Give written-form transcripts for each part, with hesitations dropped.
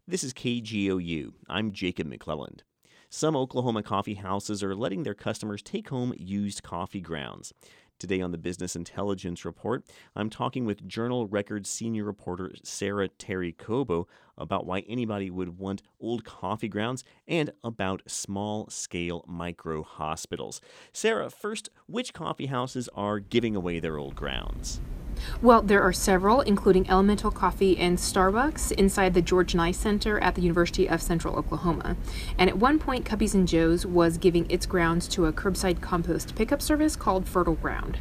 This is KGOU. I'm Jacob McClelland. Some Oklahoma coffee houses are letting their customers take home used coffee grounds. Today on the Business Intelligence Report, I'm talking with Journal Record senior reporter Sarah Terry Cobo about why anybody would want old coffee grounds and about small-scale micro-hospitals. Sarah, first, which coffee houses are giving away their old grounds? Well, there are several, including Elemental Coffee and Starbucks inside the George Nye Center at the University of Central Oklahoma. And at one point, Cubbies and Joe's was giving its grounds to a curbside compost pickup service called Fertile Ground.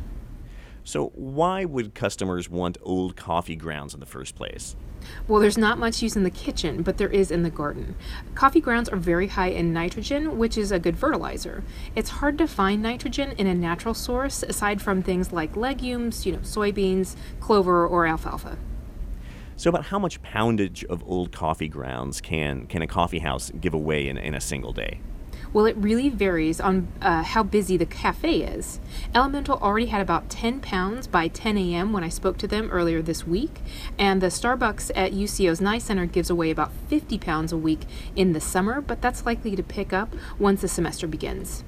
So why would customers want old coffee grounds in the first place? Well, there's not much use in the kitchen, but there is in the garden. Coffee grounds are very high in nitrogen, which is a good fertilizer. It's hard to find nitrogen in a natural source aside from things like legumes, soybeans, clover, or alfalfa. So about how much poundage of old coffee grounds can a coffee house give away in a single day? Well, it really varies on how busy the cafe is. Elemental already had about 10 pounds by 10 a.m. when I spoke to them earlier this week, and the Starbucks at UCO's Nye Center gives away about 50 pounds a week in the summer, but that's likely to pick up once the semester begins.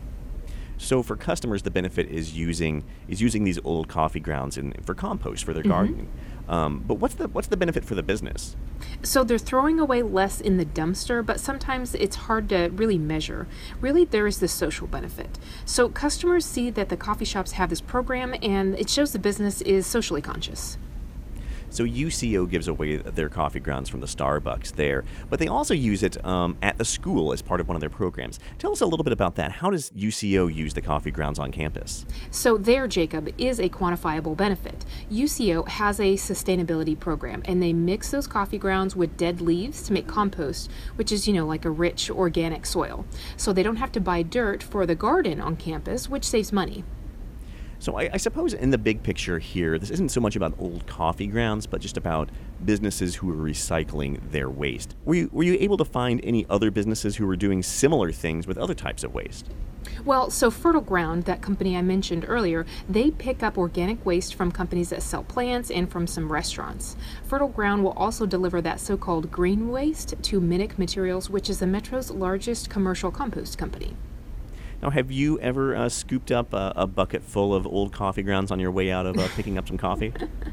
So for customers, the benefit is using these old coffee grounds for compost for their gardening. But what's the benefit for the business? So they're throwing away less in the dumpster, but sometimes it's hard to really measure. Really, there is the social benefit. So customers see that the coffee shops have this program, and it shows the business is socially conscious. So UCO gives away their coffee grounds from the Starbucks there, but they also use it at the school as part of one of their programs. Tell us a little bit about that. How does UCO use the coffee grounds on campus? So there, Jacob, is a quantifiable benefit. UCO has a sustainability program, and they mix those coffee grounds with dead leaves to make compost, which is, like a rich organic soil. So they don't have to buy dirt for the garden on campus, which saves money. So I suppose in the big picture here, this isn't so much about old coffee grounds, but just about businesses who are recycling their waste. Were you able to find any other businesses who were doing similar things with other types of waste? Well, so Fertile Ground, that company I mentioned earlier, they pick up organic waste from companies that sell plants and from some restaurants. Fertile Ground will also deliver that so-called green waste to Minnick Materials, which is the Metro's largest commercial compost company. Now, have you ever scooped up a bucket full of old coffee grounds on your way out of picking up some coffee?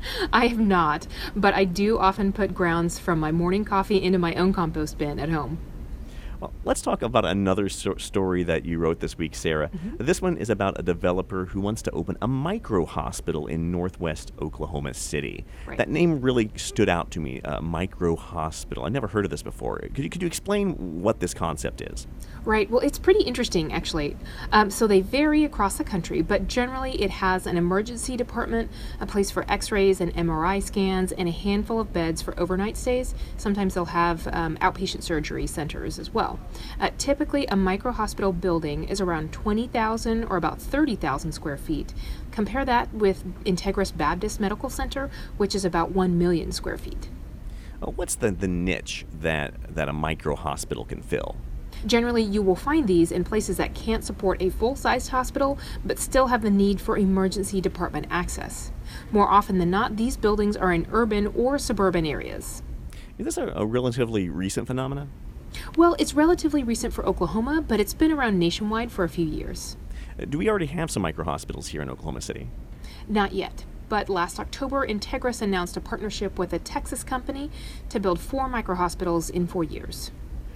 I have not, but I do often put grounds from my morning coffee into my own compost bin at home. Well, let's talk about another story that you wrote this week, Sarah. This one is about a developer who wants to open a micro-hospital in northwest Oklahoma City. Right. That name really stood out to me, micro-hospital. I never heard of this before. Could you explain what this concept is? Right. Well, it's pretty interesting, actually. So they vary across the country, but generally it has an emergency department, a place for x-rays and MRI scans, and a handful of beds for overnight stays. Sometimes they'll have outpatient surgery centers as well. Typically, a micro-hospital building is around 20,000 or about 30,000 square feet. Compare that with Integris Baptist Medical Center, which is about 1 million square feet. What's the niche that a micro-hospital can fill? Generally, you will find these in places that can't support a full-sized hospital, but still have the need for emergency department access. More often than not, these buildings are in urban or suburban areas. Is this a relatively recent phenomenon? Well, it's relatively recent for Oklahoma, but it's been around nationwide for a few years. Do we already have some micro-hospitals here in Oklahoma City? Not yet, but last October, Integris announced a partnership with a Texas company to build 4 micro-hospitals in 4 years.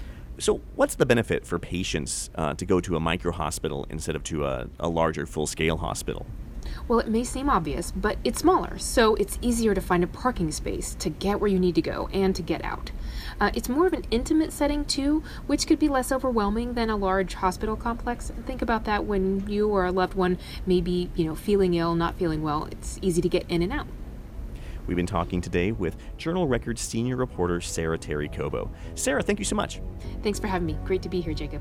So what's the benefit for patients to go to a micro-hospital instead of to a larger full-scale hospital? Well, it may seem obvious, but it's smaller, so it's easier to find a parking space to get where you need to go and to get out. It's more of an intimate setting, too, which could be less overwhelming than a large hospital complex. Think about that when you or a loved one may be, feeling ill, not feeling well. It's easy to get in and out. We've been talking today with Journal Record senior reporter Sarah Terry Cobo. Sarah, thank you so much. Thanks for having me. Great to be here, Jacob.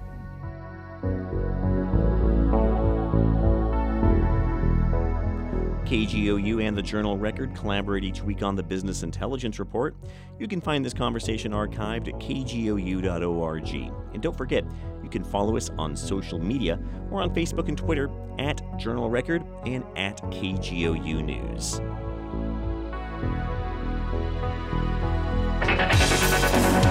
KGOU and the Journal Record collaborate each week on the Business Intelligence Report. You can find this conversation archived at kgou.org. And don't forget, you can follow us on social media or on Facebook and Twitter at Journal Record and at KGOU News.